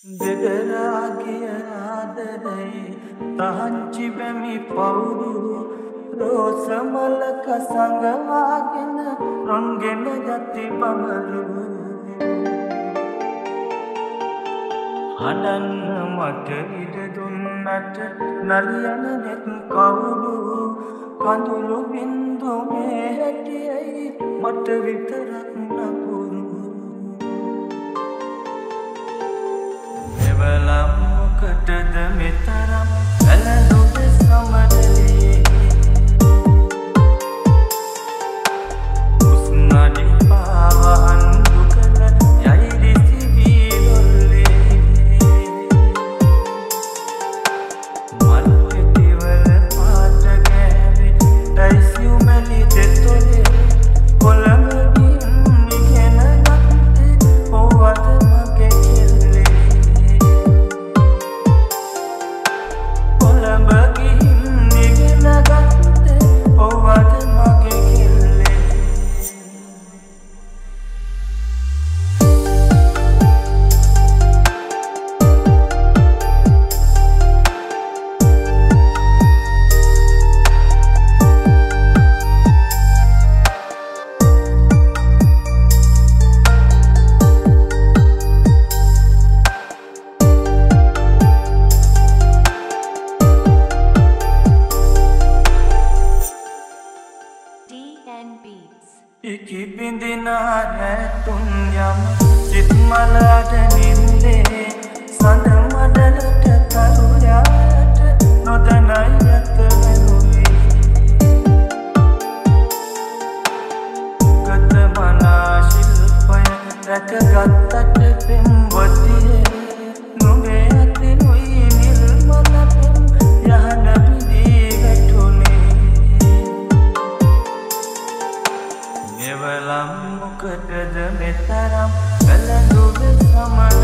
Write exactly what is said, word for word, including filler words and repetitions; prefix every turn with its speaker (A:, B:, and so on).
A: දෙදරාගිය ආදරේ තහංචි බැමි පවුරු රෝසමලක සඟවාගෙන රොන්ගෙන යති බමරු හඬන්න මට ඉඩ දුන්නට නලියන නෙත් කවුරු කඳුළු බින්දු මේ හැටියයි මට විතරක් නපුරු එවලම් මොකටද මෙතරම් ඇලදුව සමරලේ උස්නඩි පාවහන් දුකල යයිරිසි වීලොල්ලේ මල් පෙතිවල පාට ගෑවේ ටයිසියුමැලි දෙතොලේ කොළඹකින් නිගෙන ගත්තේ ඔව්වද මගේ කෙල්ලේ කොළඹකින් නිගෙන ගත්තේ ඔව්වද මගේ කෙල්ලේ
B: D N Beats.
A: ඉකි බිඳිනා රැතුන් යම සිත් මලට නින්දේ සඳ මඩලට තරුයාට නොදනයි යත වැනුවේ ගත මනා ශිල්පය රැකගත්තට පෙම්වතියේ නුඹේ අතිනුයි නිර්මල පෙම් යහන බිදී වැටුනේ එවලම් මොකටද මෙතරම් ඇලදුව සමරලේ